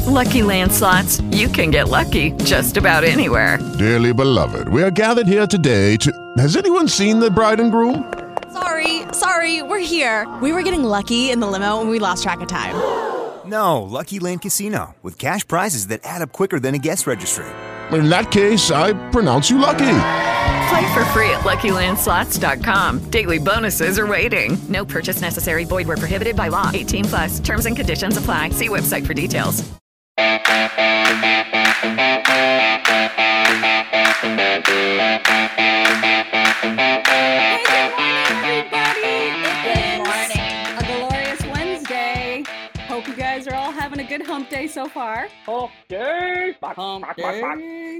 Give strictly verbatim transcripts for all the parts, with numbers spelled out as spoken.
Lucky Land Slots, you can get lucky just about anywhere. Dearly beloved, we are gathered here today to... Has anyone seen the bride and groom? Sorry, sorry, we're here. We were getting lucky in the limo and we lost track of time. No, Lucky Land Casino, with cash prizes that add up quicker than a guest registry. In that case, I pronounce you lucky. Play for free at Lucky Land Slots dot com. Daily bonuses are waiting. No purchase necessary. Void where prohibited by law. eighteen plus. Terms and conditions apply. See website for details. Hey, good morning, everybody. It's a glorious Wednesday. Hope you guys are all having a good hump day so far. Hump day. Hump day.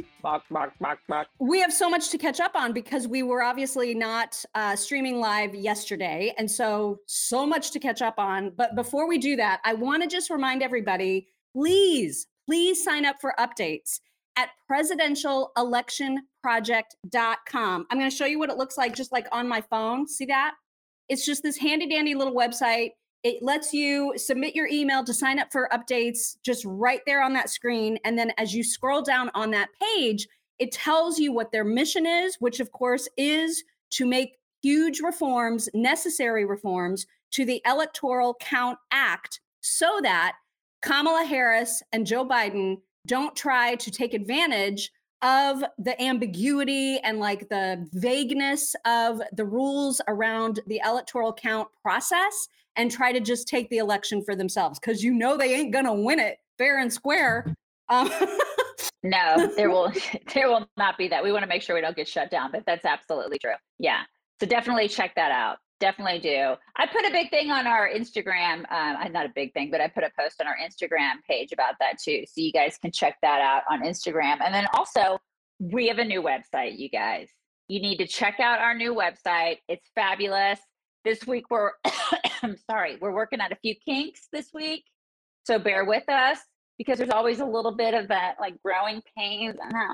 We have so much to catch up on because we were obviously not uh, streaming live yesterday. And so, so much to catch up on. But before we do that, I want to just remind everybody, please, please sign up for updates at presidential election project dot com. I'm going to show you what it looks like just like on my phone. See that? It's just this handy dandy little website. It lets you submit your email to sign up for updates just right there on that screen. And then as you scroll down on that page, it tells you what their mission is, which of course is to make huge reforms, necessary reforms to the Electoral Count Act so that Kamala Harris and Joe Biden don't try to take advantage of the ambiguity and like the vagueness of the rules around the electoral count process and try to just take the election for themselves. Because you know they ain't gonna win it fair and square. Um, No, there will there will not be that. We want to make sure we don't get shut down, but that's absolutely true. Yeah. So definitely check that out. Definitely do. I put a big thing on our Instagram. Um, not a big thing, but I put a post on our Instagram page about that too. So you guys can check that out on Instagram. And then also, we have a new website, you guys. You need to check out our new website. It's fabulous. This week we're, I'm sorry, we're working on a few kinks this week. So bear with us because there's always a little bit of that like growing pains.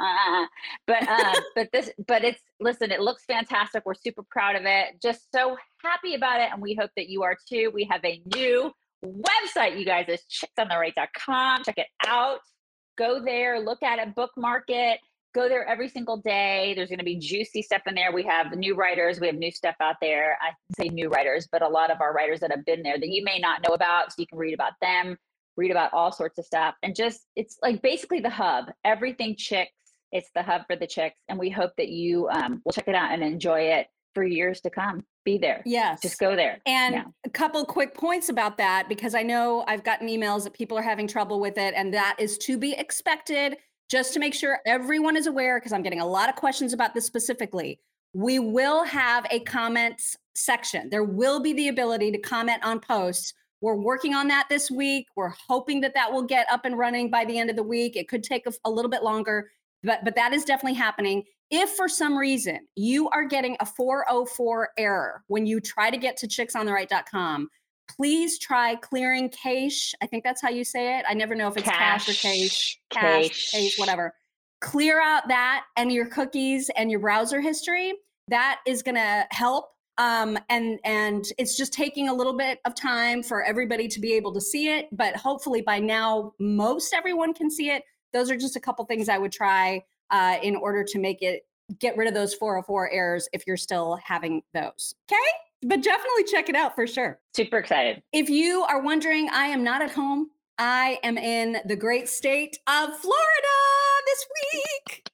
But um, but this, but it's, listen, it looks fantastic. We're super proud of it. Just so happy about it. And we hope that you are too. We have a new website, you guys. It's chicks on the right dot com. Check it out. Go there, look at it, bookmark it. Go there every single day. There's going to be juicy stuff in there. We have new writers. We have new stuff out there. I say new writers, but a lot of our writers that have been there that you may not know about. So you can read about them, read about all sorts of stuff. And just, it's like basically the hub, everything chicks. It's the hub for the chicks. And we hope that you um, will check it out and enjoy it for years to come. Be there. Yes. Just go there. And yeah. a couple quick points about that, because I know I've gotten emails that people are having trouble with it, and that is to be expected. Just to make sure everyone is aware, because I'm getting a lot of questions about this specifically, we will have a comments section. There will be the ability to comment on posts. We're working on that this week. We're hoping that that will get up and running by the end of the week. It could take a, a little bit longer, but, but that is definitely happening. If for some reason you are getting a four oh four error when you try to get to chicks on the right dot com, please try clearing cache. I think that's how you say it. I never know if it's cache, cache or cache, cache, cache, cache, whatever. Clear out that and your cookies and your browser history. That is going to help. Um, and, and it's just taking a little bit of time for everybody to be able to see it. But hopefully by now, most everyone can see it. Those are just a couple things I would try uh, in order to make it, get rid of those four oh four errors if you're still having those. Okay? But definitely check it out for sure. Super excited. If you are wondering, I am not at home. I am in the great state of Florida this week.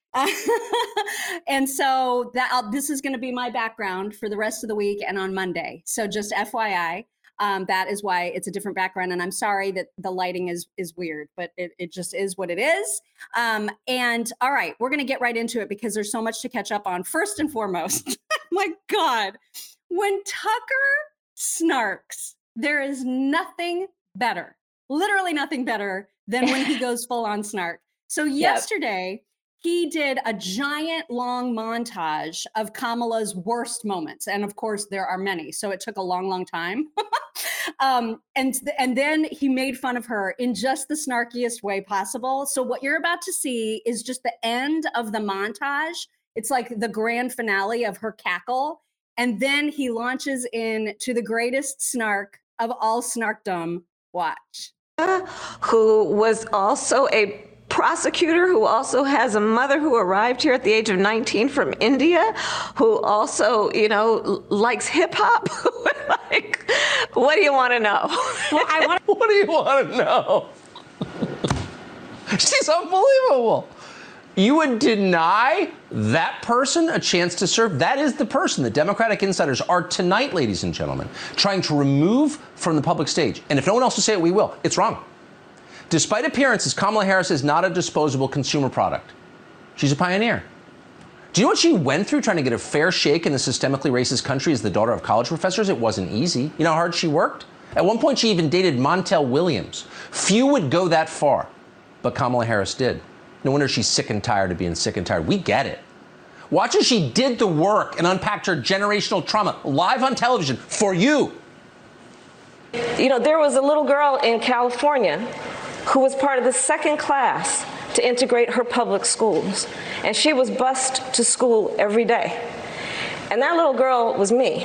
And so that I'll, this is going to be my background for the rest of the week and on Monday. So just F Y I, um, that is why it's a different background. And I'm sorry that the lighting is is weird, but it, it just is what it is. Um, and all right, we're going to get right into it because there's so much to catch up on. First and foremost, my God. When Tucker snarks, there is nothing better, literally nothing better than when he goes full on snark. So yesterday, yep. he did a giant long montage of Kamala's worst moments. And of course, there are many. So it took a long, long time. um, and, and then he made fun of her in just the snarkiest way possible. So what you're about to see is just the end of the montage. It's like the grand finale of her cackle. And then he launches in to the greatest snark of all snarkdom. Watch. who was also a prosecutor, who also has a mother who arrived here at the age of nineteen from India, who also, you know, likes hip hop. Like, what do you want to know? Well, I want. What do you want to know? She's unbelievable. You would deny that person a chance to serve? That is the person the Democratic insiders are tonight, ladies and gentlemen, trying to remove from the public stage. And if no one else will say it, we will. It's wrong. Despite appearances, Kamala Harris is not a disposable consumer product. She's a pioneer. Do you know what she went through trying to get a fair shake in the systemically racist country as the daughter of college professors? It wasn't easy. You know how hard she worked? At one point, she even dated Montel Williams. Few would go that far, but Kamala Harris did. No wonder she's sick and tired of being sick and tired. We get it. Watch as she did the work and unpacked her generational trauma live on television for you. You know, there was a little girl in California who was part of the second class to integrate her public schools. And she was bused to school every day. And that little girl was me.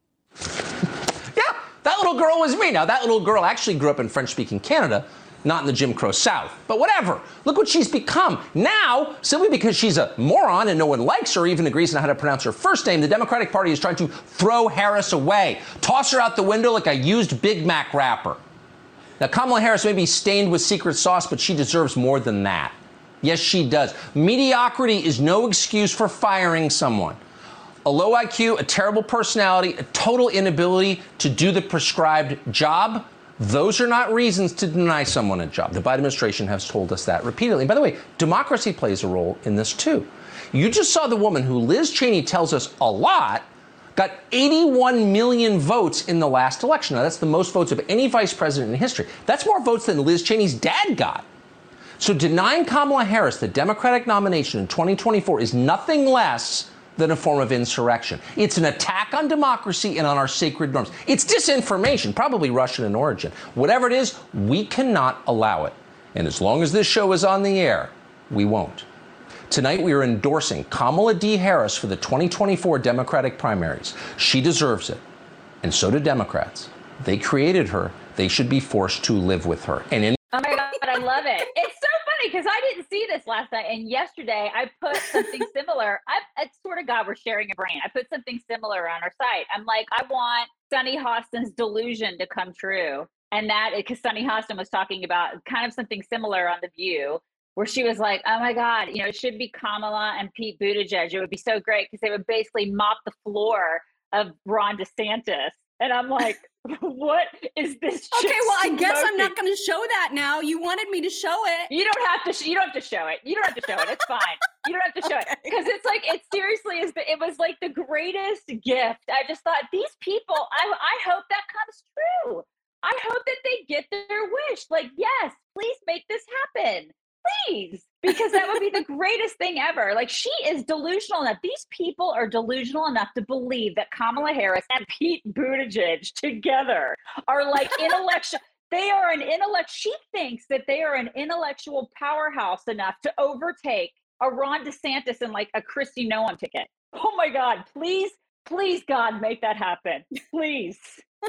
Yeah, that little girl was me. Now, that little girl actually grew up in French-speaking Canada, not in the Jim Crow South. But whatever. Look what she's become. Now, simply because she's a moron and no one likes her or even agrees on how to pronounce her first name, the Democratic Party is trying to throw Harris away, toss her out the window like a used Big Mac wrapper. Now, Kamala Harris may be stained with secret sauce, but she deserves more than that. Yes, she does. Mediocrity is no excuse for firing someone. A low I Q, a terrible personality, a total inability to do the prescribed job, those are not reasons to deny someone a job. The Biden administration has told us that repeatedly. And by the way, democracy plays a role in this, too. You just saw the woman who Liz Cheney tells us a lot got eighty-one million votes in the last election. Now, that's the most votes of any vice president in history. That's more votes than Liz Cheney's dad got. So denying Kamala Harris the Democratic nomination in twenty twenty-four is nothing less than a form of insurrection. It's an attack on democracy and on our sacred norms. It's disinformation, probably Russian in origin. Whatever it is, we cannot allow it. And as long as this show is on the air, we won't. Tonight, we are endorsing Kamala D. Harris for the twenty twenty-four Democratic primaries. She deserves it. And so do Democrats. They created her. They should be forced to live with her. And in Oh my God, I love it. It's so funny because I didn't see this last night. And yesterday I put something similar. I, I swear to God, we're sharing a brain. I put something similar on our site. I'm like, I want Sunny Hostin's delusion to come true. And that, because Sunny Hostin was talking about kind of something similar on The View, where she was like, oh my God, you know, it should be Kamala and Pete Buttigieg. It would be so great because they would basically mop the floor of Ron DeSantis. And I'm like, what is this? Okay, well, I guess smoking? I'm not going to show that now. You wanted me to show it. You don't have to. Sh- you don't have to show it. You don't have to show it. It's fine. You don't have to show okay. it because it's like it seriously is. The, it was like the greatest gift. I just thought these people. I I hope that comes true. I hope that they get their wish. Like, yes, please make this happen. Please, because that would be the greatest thing ever. Like, she is delusional enough. These people are delusional enough to believe that Kamala Harris and Pete Buttigieg together are like intellectual. They are an intellect. She thinks that they are an intellectual powerhouse enough to overtake a Ron DeSantis and like a Kristi Noem ticket. Oh my God! Please, please, God, make that happen. Please.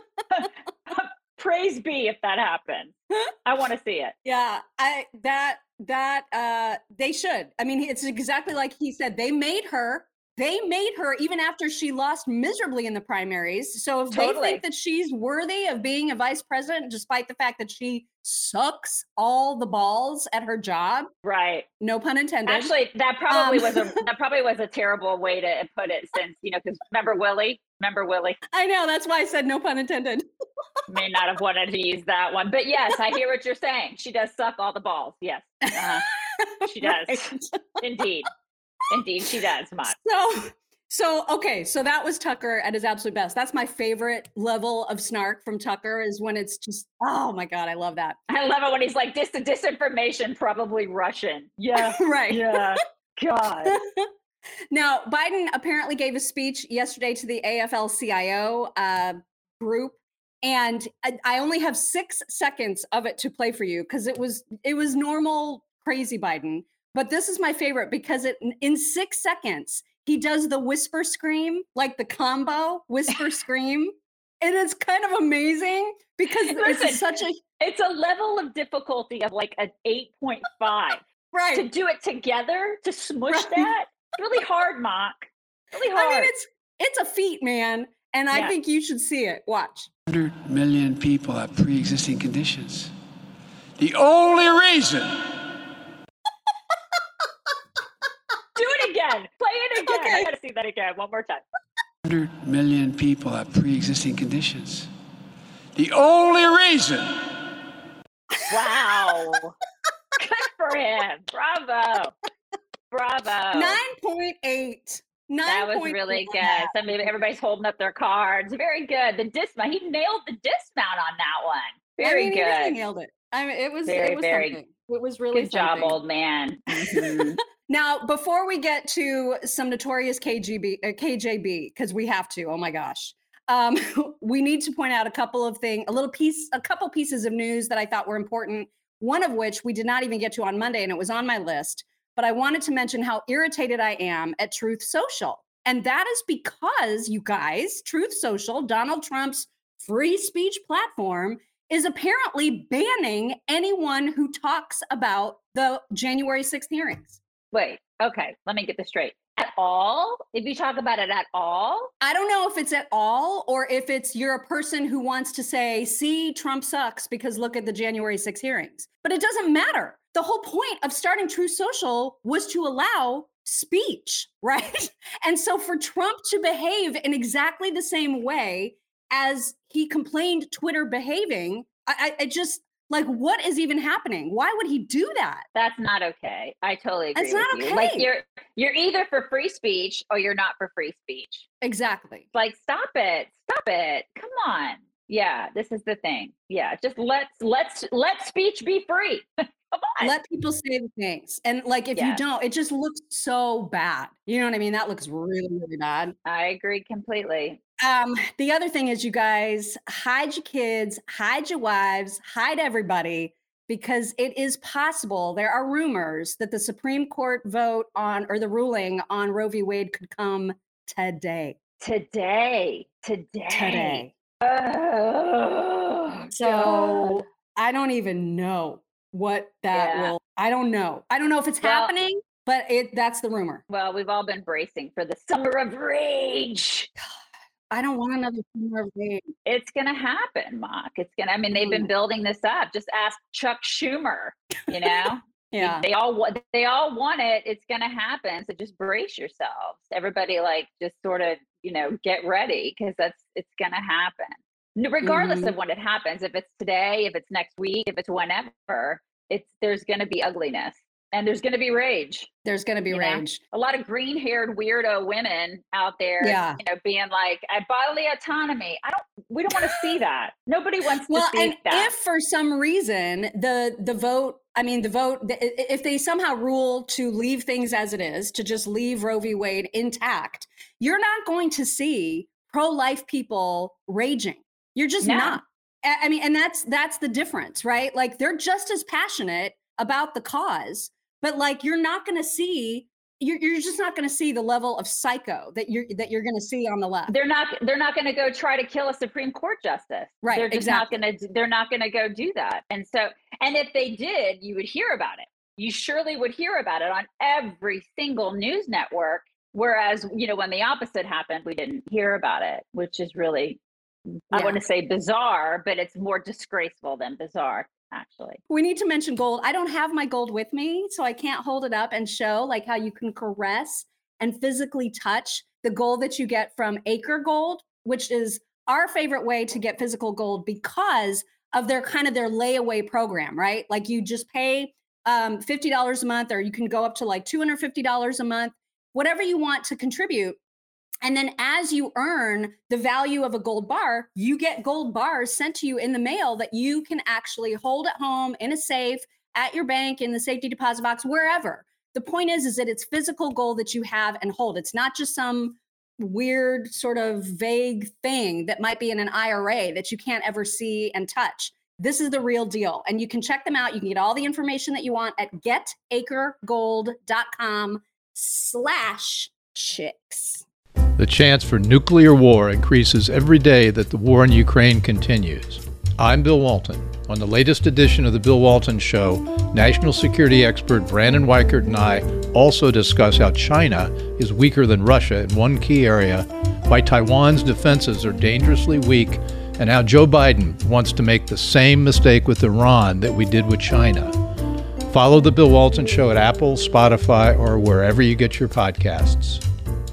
Praise be if that happens. I want to see it. Yeah, I that that uh they should. I mean, it's exactly like he said. They made her. They made her even after she lost miserably in the primaries. So if totally. They think that she's worthy of being a vice president, despite the fact that she sucks all the balls at her job, right? No pun intended. Actually, that probably um, was a that probably was a terrible way to put it. Since you know, because remember Willie, remember Willie. I know that's why I said no pun intended. May not have wanted to use that one, but yes, I hear what you're saying. She does suck all the balls. Yes, uh, she does. Right. Indeed. Indeed, she does, Mott. So, so okay, so that was Tucker at his absolute best. That's my favorite level of snark from Tucker is when it's just, oh my God, I love that. I love it when he's like, dis disinformation, probably Russian. Yeah, right. Yeah, God. Now, Biden apparently gave a speech yesterday to the A F L C I O uh, group, and I, I only have six seconds of it to play for you because it was it was normal crazy Biden. But this is my favorite because it in six seconds, he does the whisper scream, like the combo whisper scream. it is kind of amazing because Listen, it's such a it's a level of difficulty of like an eight point five. right. To do it together, to smush Right. that, it's really hard, Mock. Really hard. I mean, it's it's a feat, man, and I Yeah. think you should see it. Watch. one hundred million people have pre-existing conditions. The only reason. Do it again. Play it again. Okay. I gotta see that again. One more time. one hundred million people have pre-existing conditions. The only reason. Wow. Good for him. Bravo. Bravo. nine point eight. That was really good. Some everybody's holding up their cards. Very good. The dismount. He nailed the dismount on that one. Very I mean, good. He really nailed it. I mean, it was Very, it was very something. It was really Good job, something. old man. Mhm. Now, before we get to some notorious K G B, uh, K J B, because we have to. Oh my gosh. Um, we need to point out a couple of things, a little piece, a couple pieces of news that I thought were important. One of which we did not even get to on Monday, and it was on my list. But I wanted to mention how irritated I am at Truth Social. And that is because, you guys, Truth Social, Donald Trump's free speech platform, is apparently banning anyone who talks about the January sixth hearings. Wait, okay, let me get this straight. At all? If you talk about it at all? I don't know if it's at all or if it's you're a person who wants to say, see, Trump sucks because look at the January sixth hearings. But it doesn't matter. The whole point of starting Truth Social was to allow speech, right? And so for Trump to behave in exactly the same way as he complained Twitter behaving, I, I, I just, like, what is even happening? Why would he do that? That's not okay. I totally agree It's not with you. Like okay. you're you're either for free speech or you're not for free speech. Exactly. Like stop it. Stop it. Come on. Yeah, this is the thing. Yeah, just let's let's let speech be free. Come on. Let people say the things. And like, if you Yes. don't, it just looks so bad. You know what I mean? That looks really, really bad. I agree completely. Um, the other thing is, you guys, hide your kids, hide your wives, hide everybody, because it is possible. There are rumors that the Supreme Court vote on, or the ruling on Roe v. Wade could come today. Today. Today. Today. Oh, So God. I don't even know what that Yeah. will, I don't know. I don't know if it's Well- happening, but it that's the rumor. Well, we've all been bracing for the summer of rage. I don't want another summer of rain. It's gonna happen, Mock. It's gonna. I mean, they've been Mm. building this up. Just ask Chuck Schumer. You know, Yeah. they all want. They all want it. It's gonna happen. So just brace yourselves. Everybody, like, just sort of, you know, get ready because that's. It's gonna happen. N- Regardless Mhm. of when it happens. If it's today, if it's next week, if it's whenever, it's there's gonna be ugliness and there's gonna be rage. There's going to be You know? rage. A lot of green-haired weirdo women out there, Yeah. you know, being like, "I bodily autonomy." I don't. We don't want to see that. Nobody wants Well, to see and that. if for some reason the the vote, I mean, the vote, the, i- if they somehow rule to leave things as it is, to just leave Roe v. Wade intact, you're not going to see pro-life people raging. You're just No. not. I I mean, and that's that's the difference, right? Like, they're just as passionate about the cause, but like, you're not going to see. You're, you're just not going to see the level of psycho that you're that you're going to see on the left. they're not they're not going to go try to kill a Supreme Court justice. Right, They're just exactly. not going to they're not going to go do that. And so and if they did, you would hear about it. You surely would hear about it on every single news network, whereas, you know, when the opposite happened, we didn't hear about it, which is really I Yeah. want to say bizarre, but it's more disgraceful than bizarre, actually. We need to mention gold. I don't have my gold with me, so I can't hold it up and show like how you can caress and physically touch the gold that you get from Acre Gold, which is our favorite way to get physical gold because of their kind of their layaway program, right? Like, you just pay um, fifty dollars a month, or you can go up to like two hundred fifty dollars a month, whatever you want to contribute. And then as you earn the value of a gold bar, you get gold bars sent to you in the mail that you can actually hold at home in a safe, at your bank, in the safety deposit box, wherever. The point is, is that it's physical gold that you have and hold. It's not just some weird sort of vague thing that might be in an I R A that you can't ever see and touch. This is the real deal. And you can check them out. You can get all the information that you want at getacregold.com slash chicks. The chance for nuclear war increases every day that the war in Ukraine continues. I'm Bill Walton. On the latest edition of The Bill Walton Show, national security expert Brandon Weichert and I also discuss how China is weaker than Russia in one key area, why Taiwan's defenses are dangerously weak, and how Joe Biden wants to make the same mistake with Iran that we did with China. Follow The Bill Walton Show at Apple, Spotify, or wherever you get your podcasts.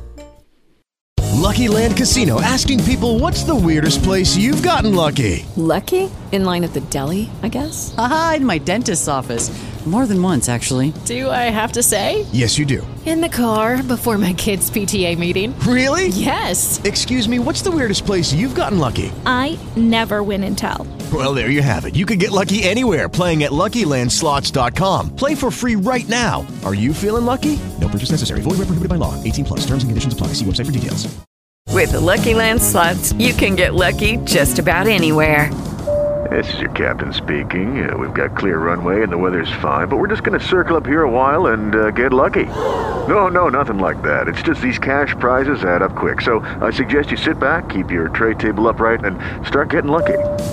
Lucky Land Casino, asking people, what's the weirdest place you've gotten lucky? Lucky? In line at the deli, I guess? Aha, in my dentist's office. More than once, actually. Do I have to say? Yes, you do. In the car before my kids' P T A meeting. Really? Yes. Excuse me, what's the weirdest place you've gotten lucky? I never win and tell. Well, there you have it. You can get lucky anywhere, playing at Lucky Land Slots dot com. Play for free right now. Are you feeling lucky? No purchase necessary. Void where prohibited by law. eighteen plus. Terms and conditions apply. See website for details. With the Lucky Land Slots, you can get lucky just about anywhere. This is your captain speaking. Uh, we've got clear runway and the weather's fine, but we're just going to circle up here a while and uh, get lucky. No, no, nothing like that. It's just these cash prizes add up quick. So I suggest you sit back, keep your tray table upright, and start getting lucky.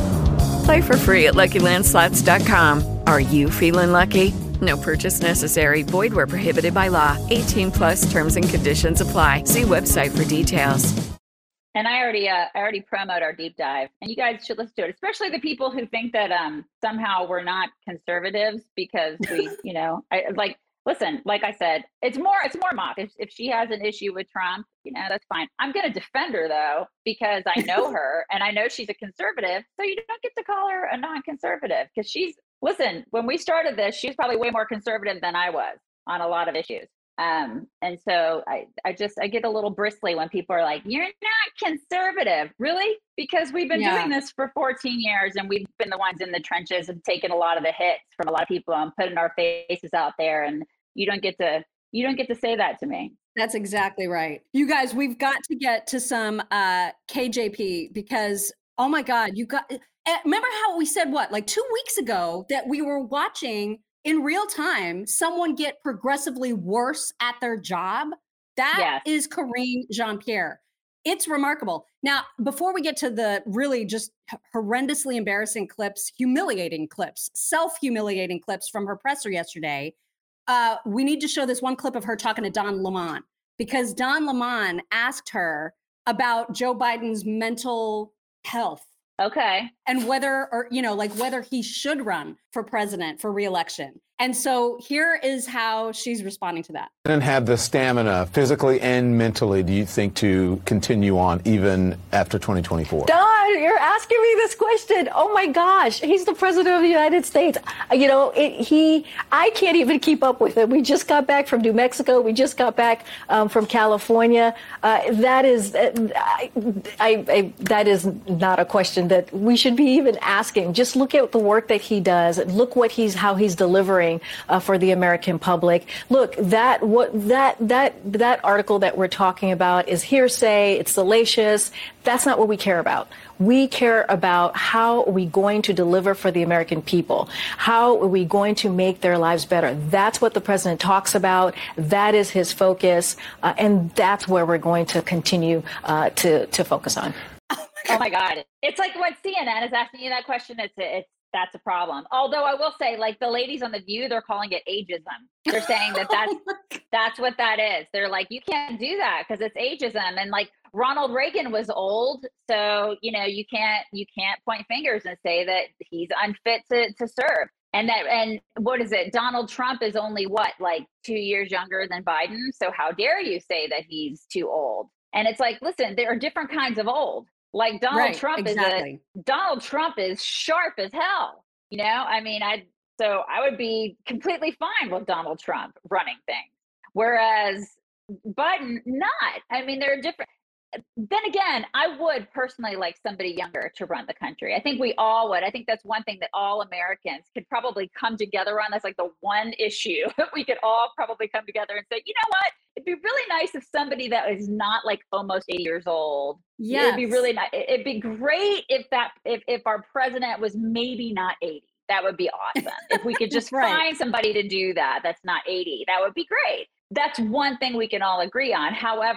Play for free at Lucky Land Slots dot com. Are you feeling lucky? No purchase necessary. Void where prohibited by law. eighteen plus terms and conditions apply. See website for details. And I already, uh, I already promoted our deep dive, and you guys should listen to it, especially the people who think that um, somehow we're not conservatives because we, you know, I, like, listen, like I said, it's more, it's more mock. If, if she has an issue with Trump, you know, that's fine. I'm going to defend her though, because I know her and I know she's a conservative. So you don't get to call her a non-conservative because she's, listen, when we started this, she was probably way more conservative than I was on a lot of issues. Um, and so I, I just, I get a little bristly when people are like, you're not conservative. Really? Because we've been Yeah. doing this for fourteen years and we've been the ones in the trenches and taken a lot of the hits from a lot of people and putting our faces out there. And you don't get to, you don't get to say that to me. That's exactly right. You guys, we've got to get to some uh, K J P because, oh my God, you got, eh, remember how we said what, like two weeks ago that we were watching in real time someone get progressively worse at their job? That Yes. is Karine Jean-Pierre. It's remarkable. Now, before we get to the really just h- horrendously embarrassing clips, humiliating clips, self-humiliating clips from her presser yesterday, uh, we need to show this one clip of her talking to Don Lemon because Don Lemon asked her about Joe Biden's mental health. Okay. And whether, or, you know, like whether he should run for president for reelection. And so here is how she's responding to that. And have the stamina physically and mentally, do you think, to continue on even after twenty twenty-four? Don, you're asking me this question. Oh my gosh, he's the president of the United States. You know, it, he, I can't even keep up with him. We just got back from New Mexico. We just got back um, from California. Uh, that is, uh, I, I, I, that is not a question that we should be even asking. Just look at the work that he does. Look what he's, how he's delivering uh, for the American public. Look, that what that that that article that we're talking about is hearsay. It's salacious. That's not what we care about. We care about how are we going to deliver for the American people? How are we going to make their lives better? That's what the president talks about. That is his focus, uh, and that's where we're going to continue uh, to to focus on. Oh my God. It's like when C N N is asking you that question, it's, it's, that's a problem. Although I will say, like the ladies on The View, they're calling it ageism. They're saying that that's, that's what that is. They're like, you can't do that because it's ageism. And like Ronald Reagan was old. So, you know, you can't, you can't point fingers and say that he's unfit to, to serve. And that, and what is it? Donald Trump is only what, like two years younger than Biden. So how dare you say that he's too old? And it's like, listen, there are different kinds of old. Like Donald Right, Trump exactly. is a Donald Trump is sharp as hell. You know, I mean, I so I would be completely fine with Donald Trump running things, whereas Biden not. I mean, there are different. Then again, I would personally like somebody younger to run the country. I think we all would. I think that's one thing that all Americans could probably come together on. That's like the one issue we could all probably come together and say, you know what? It'd be really nice if somebody that is not like almost eighty years old. It'd be Yes. really nice. It'd be great if that if if our president was maybe not eighty. That would be awesome. If we could just Right. find somebody to do that that's not eighty, that would be great. That's one thing we can all agree on. However,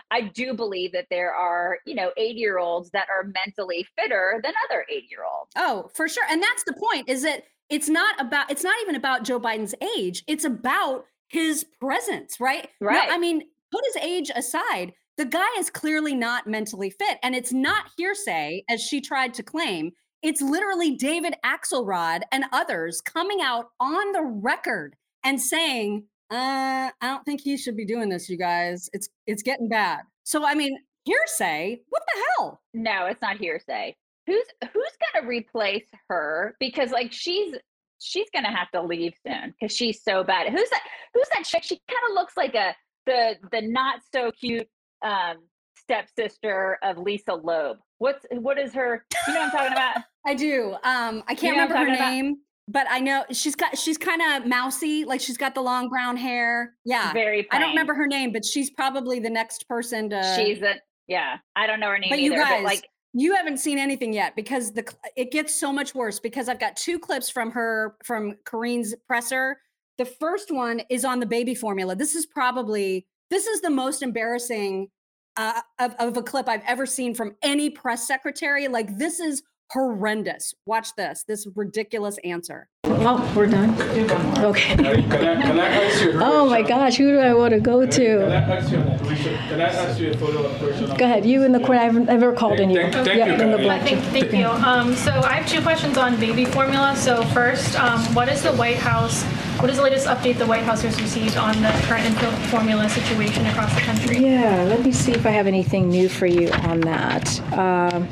I do believe that there are, you know, eighty year olds that are mentally fitter than other eighty year olds. Oh, for sure. And that's the point, is that it's not about, it's not even about Joe Biden's age. It's about his presence, right? Right. No, I mean, put his age aside, the guy is clearly not mentally fit. And it's not hearsay, as she tried to claim. It's literally David Axelrod and others coming out on the record and saying, uh, I don't think he should be doing this, you guys. It's it's getting bad. So, I mean, hearsay, what the hell? No, it's not hearsay. Who's who's gonna replace her? Because like she's she's gonna have to leave soon because she's so bad. Who's that? Who's that chick? She kind of looks like a the the not so cute um stepsister of Lisa Loeb. What's what is her? You know what I'm talking about? I do. Um, I can't You know what remember I'm her talking name, but I know she's got she's kind of mousy, like she's got the long brown hair. Yeah. Very I don't plain. remember her name, but she's probably the next person to She's a yeah. I don't know her name But either. you guys, but like you haven't seen anything yet because the cl- it gets so much worse because I've got two clips from her from Kareen's presser. The first one is on the baby formula. This is probably this is the most embarrassing uh, of, of a clip I've ever seen from any press secretary. Like this is horrendous. Watch this. This ridiculous answer. Oh, we're done. Okay. Can I, can I ask you a Oh my gosh, who do I want to go Can I to? ask you, can I ask you a photo of person? Go ahead. You in the corner. I've never called in you. Thank- thank yeah, you, in the guys. black. Thank, thank you. Um, so I have two questions on baby formula. So first, um, what is the White House, what is the latest update the White House has received on the current infant formula situation across the country? Yeah, let me see if I have anything new for you on that. Um,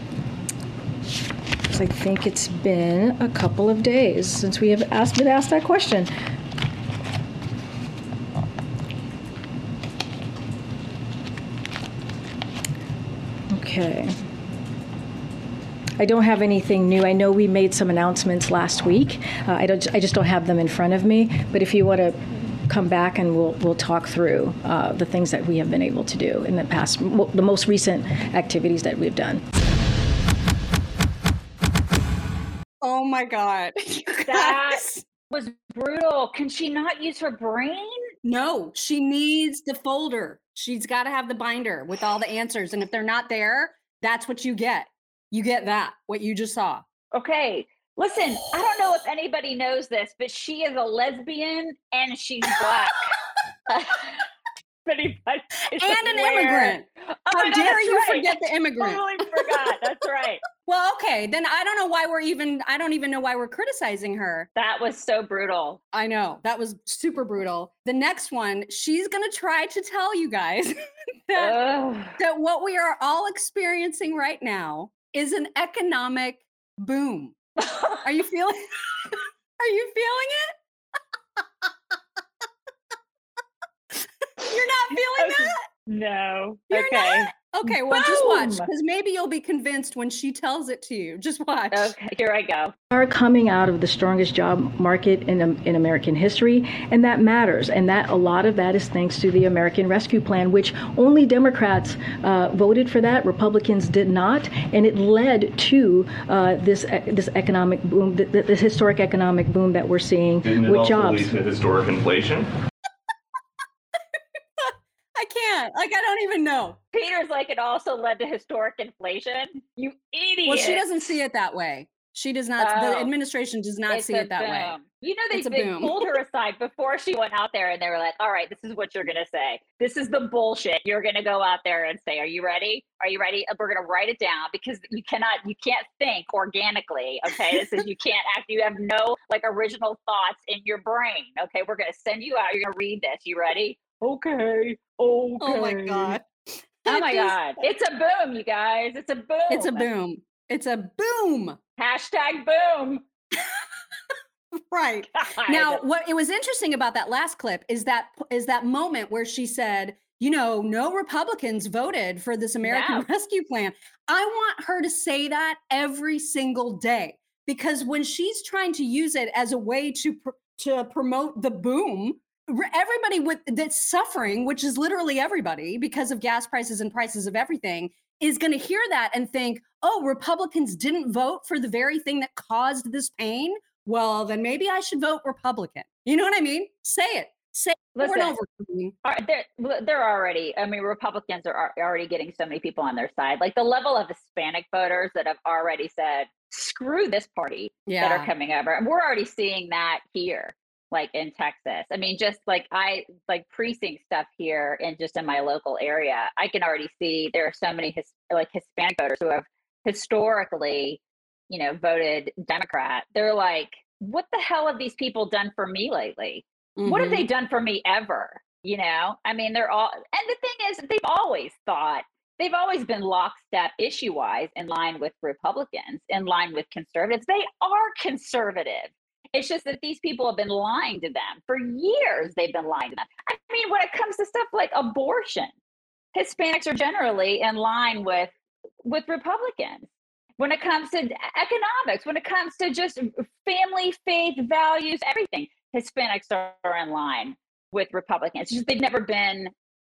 I think it's been a couple of days since we have asked, been asked that question. Okay. I don't have anything new. I know we made some announcements last week. Uh, I don't. I just don't have them in front of me. But if you want to come back and we'll we'll talk through uh, the things that we have been able to do in the past, mo- the most recent activities that we've done. Oh my God. that was brutal. Can she not use her brain? No, she needs the folder. She's got to have the binder with all the answers. And if they're not there, that's what you get. You get that, what you just saw. Okay. Listen, I don't know if anybody knows this, but she is a lesbian and she's black. Anybody is And an aware. immigrant. Oh How my God, dare that's you right. forget the immigrant? Totally forgot. That's right. Well, okay, then I don't know why we're even, I don't even know why we're criticizing her. That was so brutal. I know, that was super brutal. The next one, she's gonna try to tell you guys that, that what we are all experiencing right now is an economic boom. Are you feeling, are you feeling it? You're not feeling Okay. that? No. You're okay. not? Okay, well, just watch, Boom. because maybe you'll be convinced when she tells it to you. Just watch. Okay, here I go. Are coming out of the strongest job market in in American history, and that matters. And that a lot of that is thanks to the American Rescue Plan, which only Democrats uh, voted for that. Republicans did not, and it led to uh, this uh, this economic boom, th- th- this historic economic boom that we're seeing Didn't it with also jobs. lead to historic inflation? I can't. Like, I don't even know. Peter's like, it also led to historic inflation. You idiot. Well, she doesn't see it that way. She does not. The Oh. administration does not It's see a it that way. boom. You know, they, It's a they boom. pulled her aside before she went out there and they were like, all right, this is what you're going to say. This is the bullshit you're going to go out there and say. Are you ready? Are you ready? We're going to write it down because you cannot, you can't think organically. Okay. This is, you can't act, you have no like original thoughts in your brain. Okay. We're going to send you out. You're going to read this. You ready? Okay. Okay. Oh my God. Oh my I just- God. It's a boom, you guys. It's a boom. It's a boom. It's a boom. Hashtag boom. Right. God. Now, what it was interesting about that last clip is that is that moment where she said, you know, no Republicans voted for this American No. Rescue Plan. I want her to say that every single day because when she's trying to use it as a way to pr- to promote the boom, r- everybody with that's suffering, which is literally everybody because of gas prices and prices of everything, is going to hear that and think, oh, Republicans didn't vote for the very thing that caused this pain. Well, then maybe I should vote Republican. You know what I mean? Say it. Say Listen, over over to me. are- they're they're already. I mean, Republicans are, are already getting so many people on their side. Like the level of Hispanic voters that have already said, "Screw this party," that are Yeah. coming over, and we're already seeing that here, like in Texas. I mean, just like I like precinct stuff here, and just in my local area, I can already see there are so many his, like Hispanic voters who have historically, you know, voted Democrat. They're like, "What the hell have these people done for me lately? What have Mhm. they done for me ever?" You know, I mean, they're all, and the thing is, they've always thought, they've always been lockstep issue wise in line with Republicans, in line with conservatives. They are conservative. It's just that these people have been lying to them for years. They've been lying to them. I mean, when it comes to stuff like abortion, Hispanics are generally in line with with Republicans. When it comes to economics, when it comes to just family, faith, values, everything, Hispanics are in line with Republicans. It's just they've never been,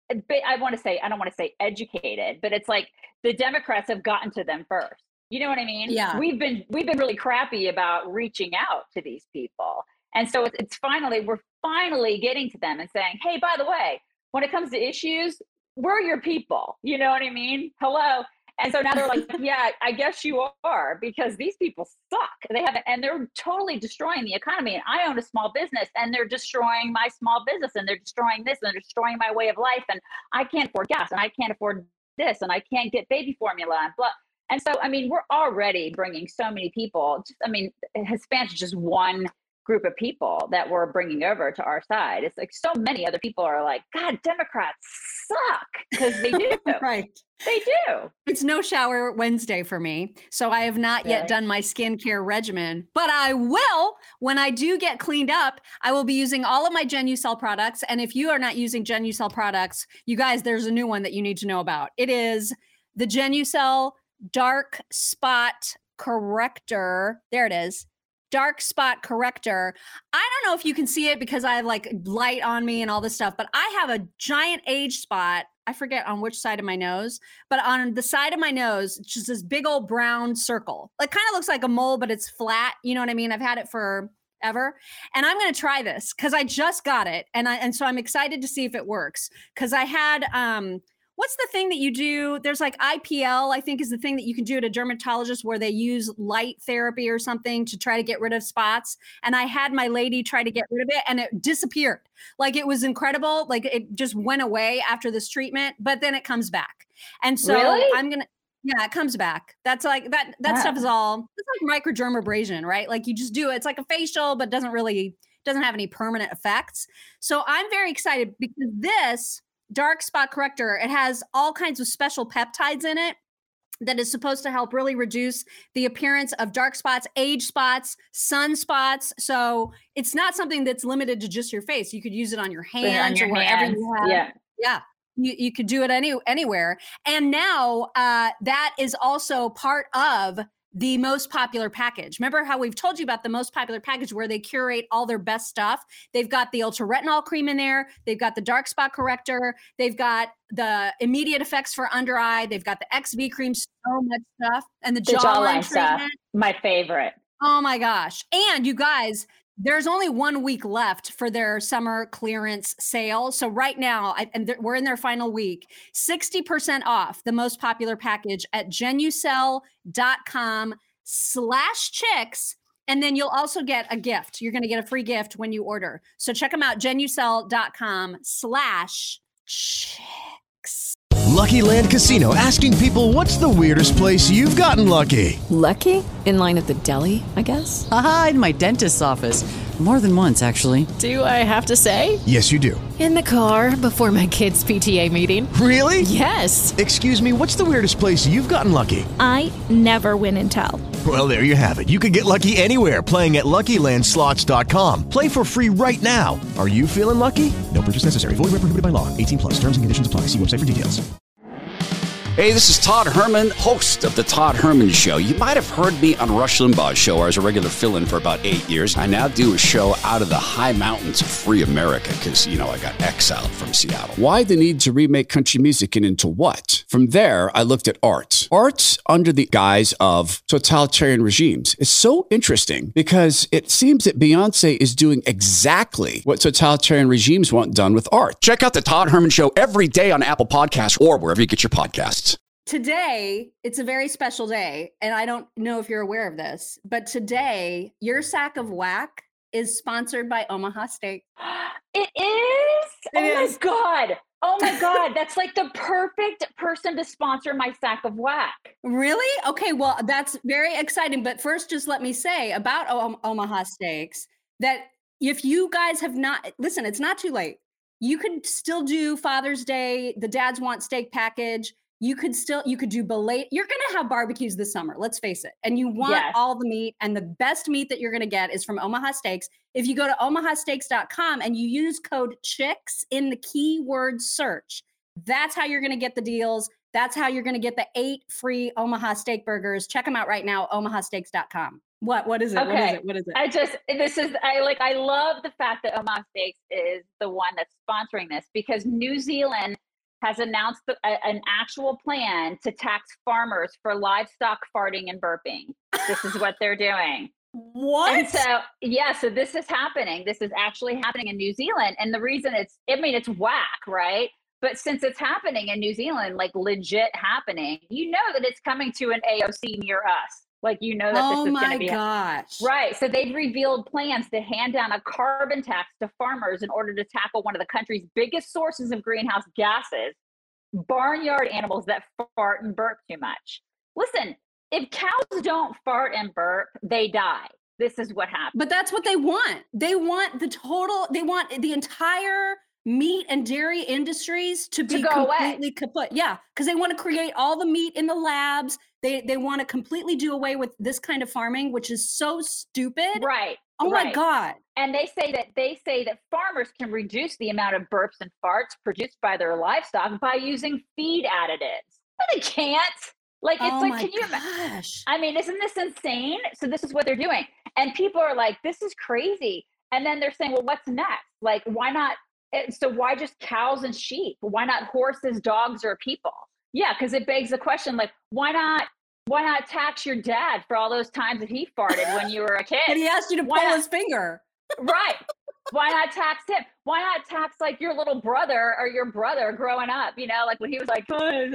I want to say, I don't want to say educated, but it's like the Democrats have gotten to them first. You know what I mean? Yeah. We've been we've been really crappy about reaching out to these people. And so it's, it's finally, we're finally getting to them and saying, hey, by the way, when it comes to issues, we're your people. You know what I mean? Hello. And so now they're like, yeah, I guess you are, because these people suck. They haven't, and they're totally destroying the economy. And I own a small business, and they're destroying my small business, and they're destroying this, and they're destroying my way of life. And I can't afford gas, and I can't afford this, and I can't get baby formula, and blah. And so, I mean, we're already bringing so many people. Just, I mean, Hispanics is just one group of people that we're bringing over to our side. It's like so many other people are like, God, Democrats suck, because they do. Right. They do. It's no shower Wednesday for me. So I have not yet Really? done my skincare regimen, but I will when I do get cleaned up. I will be using all of my Genucel products. And if you are not using Genucel products, you guys, there's a new one that you need to know about. It is the Genucel Dark Spot Corrector. There it is. Dark spot corrector. I don't know if you can see it because I have like light on me and all this stuff, but I have a giant age spot. I forget on which side of my nose, but on the side of my nose, it's just this big old brown circle. Like kind of looks like a mole, but it's flat. You know what I mean? I've had it for ever. And I'm going to try this because I just got it. And I, and so I'm excited to see if it works. Cause I had, um, what's the thing that you do? There's like I P L, I think is the thing that you can do at a dermatologist where they use light therapy or something to try to get rid of spots. And I had my lady try to get rid of it and it disappeared. Like it was incredible. Like it just went away after this treatment, but then it comes back. And so Really? I'm going to, yeah, it comes back. That's like that, that Wow. stuff is all, it's like microdermabrasion, right? Like you just do it. It's like a facial, but doesn't really, doesn't have any permanent effects. So I'm very excited because this Dark Spot Corrector, it has all kinds of special peptides in it that is supposed to help really reduce the appearance of dark spots, age spots, sunspots. So it's not something that's limited to just your face. You could use it on your Put it on hands your or wherever hands. you have. Yeah. Yeah. You, you could do it any anywhere. And now uh, that is also part of the most popular package. Remember how we've told you about the most popular package where they curate all their best stuff? They've got the ultra retinol cream in there. They've got the dark spot corrector. They've got the immediate effects for under eye. They've got the X V cream, so much stuff. And the, The jawline jawline stuff. treatment. My favorite. Oh my gosh. And you guys, there's only one week left for their summer clearance sale. So right now, I, and th- we're in their final week, sixty percent off the most popular package at genucel.com slash chicks. And then you'll also get a gift. You're going to get a free gift when you order. So check them out, genucel.com slash chicks. Lucky Land Casino, asking people, what's the weirdest place you've gotten lucky? Lucky? In line at the deli, I guess? Aha, in my dentist's office. More than once, actually. Do I have to say? Yes, you do. In the car before my kids' P T A meeting. Really? Yes. Excuse me, what's the weirdest place you've gotten lucky? I never win and tell. Well, there you have it. You can get lucky anywhere, playing at Lucky Land Slots dot com. Play for free right now. Are you feeling lucky? No purchase necessary. Void where prohibited by law. eighteen plus. Terms and conditions apply. See website for details. Hey, this is Todd Herman, host of The Todd Herman Show. You might have heard me on Rush Limbaugh's show. I was a regular fill-in for about eight years. I now do a show out of the high mountains of free America because, you know, I got exiled from Seattle. Why the need to remake country music and into what? From there, I looked at arts. Arts under the guise of totalitarian regimes is so interesting because it seems that Beyonce is doing exactly what totalitarian regimes want done with art. Check out The Todd Herman Show every day on Apple Podcasts or wherever you get your podcasts. Today, it's a very special day, and I don't know if you're aware of this, but today, your sack of whack is sponsored by Omaha Steak. It is? It oh is. my God. Oh my God. That's like the perfect person to sponsor my sack of whack. Really? Okay, well, that's very exciting. But first, just let me say about o- Omaha Steaks that if you guys have not, listen, it's not too late. You could still do Father's Day, the Dads Want Steak package. You could still, you could do belate. You're going to have barbecues this summer, let's face it. And you want Yes. all the meat, and the best meat that you're going to get is from Omaha Steaks. If you go to omaha steaks dot com and you use code CHICKS in the keyword search, that's how you're going to get the deals. That's how you're going to get the eight free Omaha Steak burgers. Check them out right now, omaha steaks dot com. What, what is it? Okay. What is it? What is it? I just, this is, I like, I love the fact that Omaha Steaks is the one that's sponsoring this because New Zealand has announced the, a, an actual plan to tax farmers for livestock farting and burping. This is what they're doing. What? And so, yeah, so this is happening. This is actually happening in New Zealand. And the reason it's, I mean, it's whack, right? But since it's happening in New Zealand, like legit happening, you know that it's coming to an A O C near us. Like, you know that Oh this is my going to be gosh. right. So they've revealed plans to hand down a carbon tax to farmers in order to tackle one of the country's biggest sources of greenhouse gases, barnyard animals that fart and burp too much. Listen, if cows don't fart and burp, they die. This is what happens. But that's what they want. They want the total, they want the entire meat and dairy industries to be To go away. completely kaput. Yeah, because they want to create all the meat in the labs. They they want to completely do away with this kind of farming, which is so stupid. Right. Oh my right. God. And they say that they say that farmers can reduce the amount of burps and farts produced by their livestock by using feed additives. But they can't. Like, it's Oh like, my can you ima- gosh. I mean, isn't this insane? So this is what they're doing. And people are like, this is crazy. And then they're saying, well, what's next? Like, why not? eh, So why just cows and sheep? Why not horses, dogs, or people? Yeah, because it begs the question, like, why not? Why not tax your dad for all those times that he farted when you were a kid? And he asked you to Why pull not- his finger. Right. Why not tax him? Why not tax like your little brother or your brother growing up? You know, like when he was like,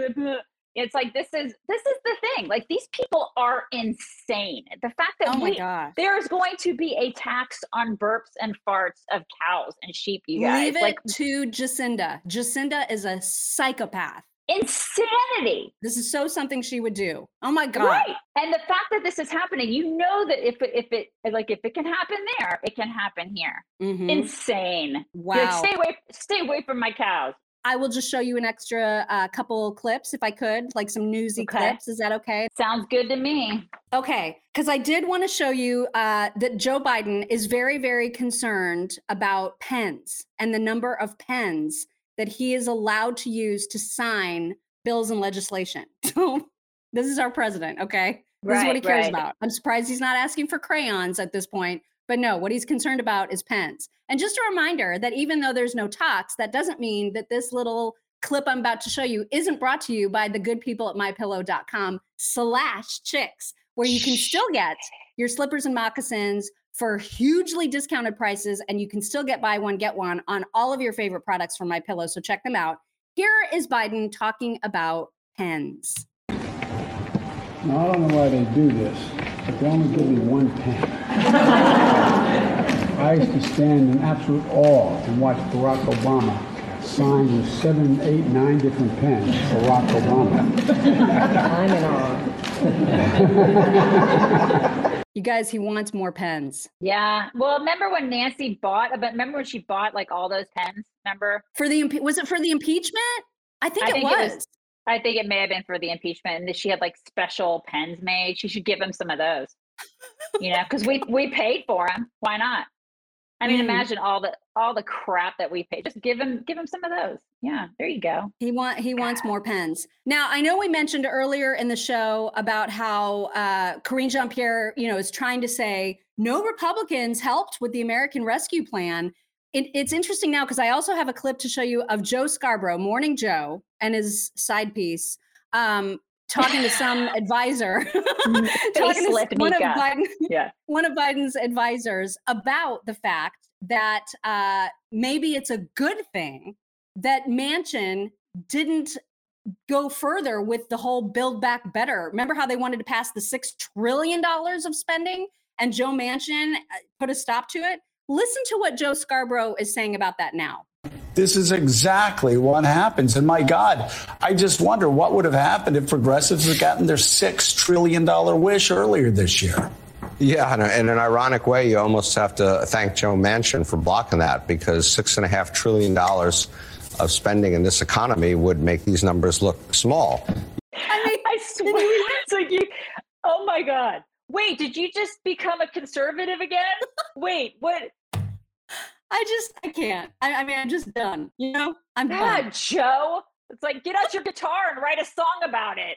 it's like, this is this is the thing. Like, these people are insane. The fact that Oh my we, gosh. there is going to be a tax on burps and farts of cows and sheep, you guys. Leave it like to Jacinda. Jacinda is a psychopath. insanity. This is so something she would do. Oh my God. Right. And the fact that this is happening, you know that if it, if it, like, if it can happen there, it can happen here. Mhm. Insane. Wow. Like, stay away, stay away from my cows. I will just show you an extra uh, couple clips if I could, like some newsy Okay. clips. Is that okay? Sounds good to me. Okay, because I did want to show you uh, that Joe Biden is very, very concerned about pens and the number of pens that he is allowed to use to sign bills and legislation. So this is our president, okay? This is what he Right, cares right. about. I'm surprised he's not asking for crayons at this point. But no, what he's concerned about is pens. And just a reminder that even though there's no talks, that doesn't mean that this little clip I'm about to show you isn't brought to you by the good people at mypillow.com slash chicks, where you can still get your slippers and moccasins for hugely discounted prices, and you can still get buy one, get one on all of your favorite products from MyPillow. So check them out. Here is Biden talking about pens. Now, I don't know why they do this, but they only give me one pen. I used to stand in absolute awe and watch Barack Obama sign with seven, eight, nine different pens. Barack Obama. I'm in awe. You guys, he wants more pens. Yeah. Well, remember when Nancy bought, but remember when she bought like all those pens? Remember? For the impe- was it for the impeachment? I think, I it, think was. it was. I think it may have been for the impeachment, and that she had like special pens made. She should give him some of those. You know, because we we paid for them. Why not? I mean, Mm. imagine all the all the crap that we pay. Just give him give him some of those. Yeah, there you go. He want he wants more pens. Now, I know we mentioned earlier in the show about how uh, Karine Jean-Pierre, you know, is trying to say no Republicans helped with the American Rescue Plan. It, it's interesting now because I also have a clip to show you of Joe Scarborough, Morning Joe, and his side piece, um, talking to some advisor, talking to one of, Biden, yeah. one of Biden's advisors about the fact that uh, maybe it's a good thing that Manchin didn't go further with the whole Build Back Better. Remember how they wanted to pass the six trillion dollars of spending and Joe Manchin put a stop to it? Listen to what Joe Scarborough is saying about that now. This is exactly what happens. And my God, I just wonder what would have happened if progressives had gotten their six trillion dollars wish earlier this year. Yeah, in, a, in an ironic way, you almost have to thank Joe Manchin for blocking that, because six and a half trillion dollars of spending in this economy would make these numbers look small. I mean, I swear, it's like you. Oh my God! Wait, did you just become a conservative again? Wait, what? I just, I can't. I, I mean, I'm just done. You know, I'm God, done. Joe. It's like, get out your guitar and write a song about it.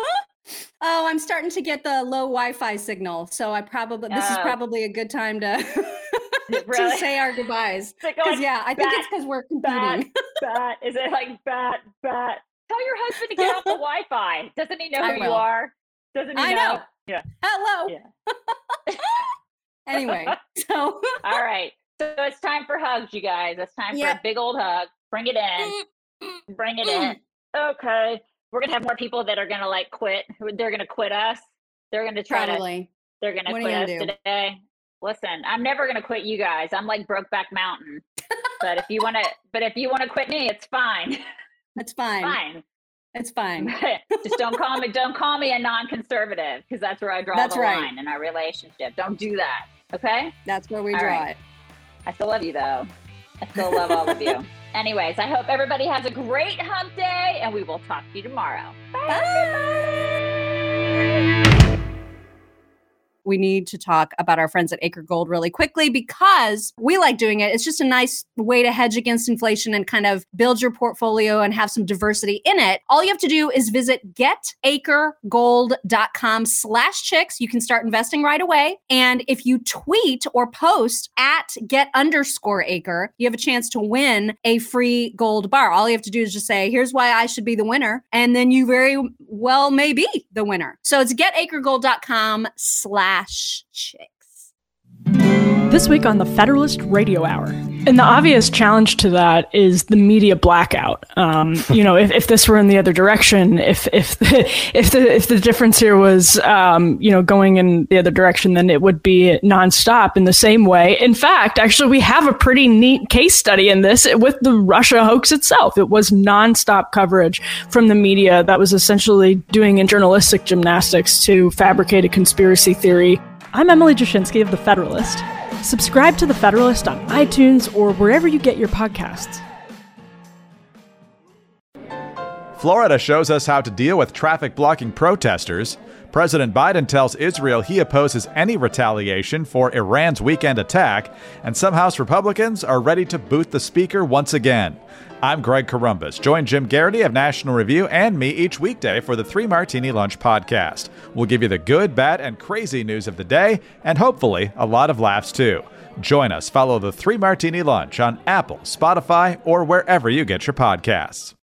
Oh, I'm starting to get the low Wi-Fi signal, so I probably this is Oh. probably a good time to Really? to say our goodbyes. Is it Because going yeah, I think bat, it's because we're bat, competing. bat? Is it like bat, bat? Tell your husband to get off the Wi-Fi. Doesn't he know I who will. you are? Doesn't he I know? know. Yeah. Hello. Yeah. Anyway, so All right. So it's time for hugs, you guys. It's time for Yep. a big old hug. Bring it in. Bring it in. Okay. We're gonna have more people that are gonna like quit. Who- They're gonna quit us. They're gonna try to. probably. They're gonna What are you quit gonna us do? today. Listen, I'm never gonna quit you guys. I'm like Brokeback Mountain. But if you wanna, but if you wanna quit me, it's fine. It's fine. Fine. It's fine. Just don't call me. Don't call me a non-conservative, because that's where I draw That's the right. line in our relationship. Don't do that. Okay. That's where we All draw right. it. I still love you, though. I still love all of you. Anyways, I hope everybody has a great hump day, and we will talk to you tomorrow. We need to talk about our friends at Acre Gold really quickly because we like doing it. It's just a nice way to hedge against inflation and kind of build your portfolio and have some diversity in it. All you have to do is visit getacregold.com slash chicks. You can start investing right away. And if you tweet or post at get underscore acre, you have a chance to win a free gold bar. All you have to do is just say, here's why I should be the winner. And then you very well may be the winner. So it's getacregold.com slash chicks. This week on the Federalist Radio Hour. And the obvious challenge to that is the media blackout. Um, you know, if, if this were in the other direction, if if the, if the if the difference here was um, you know, going in the other direction, then it would be nonstop in the same way. In fact, actually, we have a pretty neat case study in this with the Russia hoax itself. It was nonstop coverage from the media that was essentially doing in journalistic gymnastics to fabricate a conspiracy theory. I'm Emily Jashinsky of The Federalist. Subscribe to The Federalist on iTunes or wherever you get your podcasts. Florida shows us how to deal with traffic blocking protesters. President Biden tells Israel he opposes any retaliation for Iran's weekend attack. And some House Republicans are ready to boot the speaker once again. I'm Greg Corombos. Join Jim Garrity of National Review and me each weekday for the Three Martini Lunch podcast. We'll give you the good, bad, and crazy news of the day, and hopefully a lot of laughs too. Join us. Follow the Three Martini Lunch on Apple, Spotify, or wherever you get your podcasts.